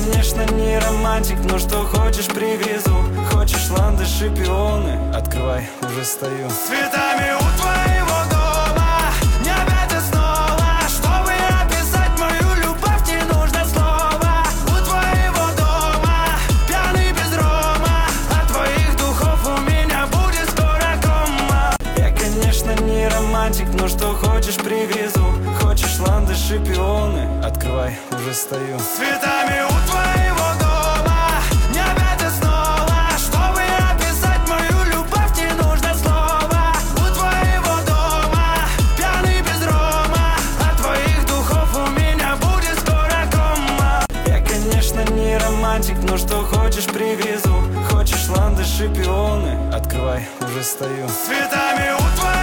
конечно, не романтик, но что хочешь привезу. Хочешь ландыши, пионы? Открывай, уже стою. С цветами у твоего дома, не опять и снова. Чтобы описать мою любовь, не нужно слова. У твоего дома, пьяный без рома. От твоих духов у меня будет скоро кома. Я, конечно, не романтик, но что хочешь привезу. Хочешь ландыши, пионы? Открывай, уже стою. С цветами у твоего дома, не опять и снова. Чтобы описать мою любовь, не нужно слова. У твоего дома, пьяный без рома. От твоих духов у меня будет скоро кома. Я, конечно, не романтик, но что хочешь привезу. Хочешь ландыши, пионы? Открывай, уже стою. С цветами у твоего